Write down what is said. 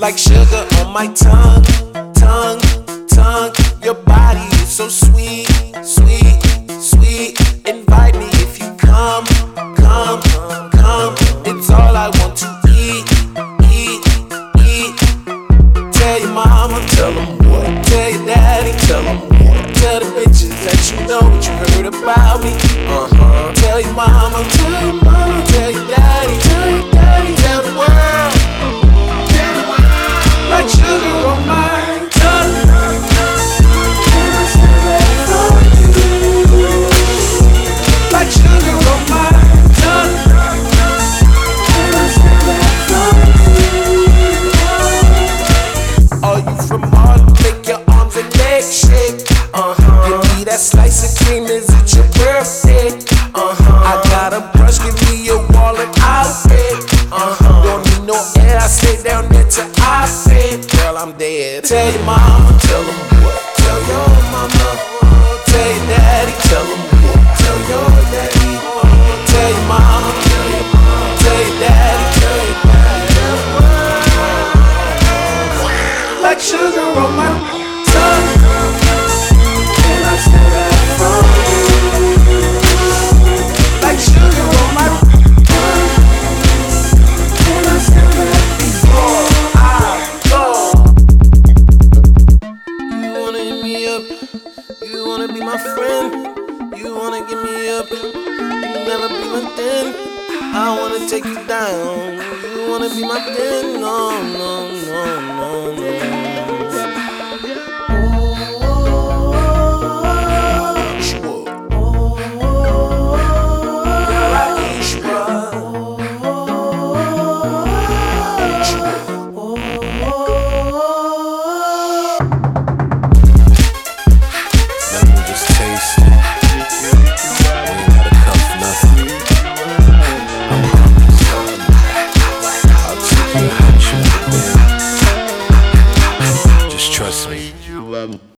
like sugar on my tongue, tongue, tongue. Your body is so sweet, sweet, sweet. Invite me if you come, come, come. It's all I want to eat, eat, eat. Tell your mama, tell them what. Tell your daddy, tell them what. Tell the bitches that you know what you heard about me. Tell your mama, tell your mama, tell your daddy, tell your daddy, tell the world, tell the world. Like sugar on my tongue. Like sugar on my tongue. Are you from Harlem? Make your arms and legs shake. Give me that slice of cream, is it your birthday? I got a brush, give me your wallet, I'll pay. Don't need no air, I stay down there till I say, girl, I'm dead. Tell your mama, tell them what. Tell your mama, tell your daddy, tell them what. Tell your daddy, tell your mama, tell your mama, tell your daddy, tell your daddy. Like sugar on my